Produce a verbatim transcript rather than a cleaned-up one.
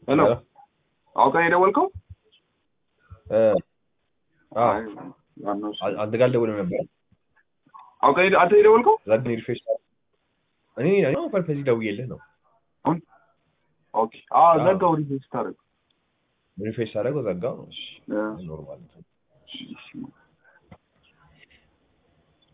ሄሎ አውቀህ የደወልከው? አይ አንተ ጋር ደውለው ነበር። አውቀህ አንተ የደወልከው? ዛሬ ሪፍሬሽ እኔ እኔ ፐርፐዝ ደውዬልህ ነው። ኦኬ አዎ ዘጋው ሪፍሬሽ ታረግ ሪፍሬሽ ታረገው ዘጋው። እሺ ኖርማል ነው።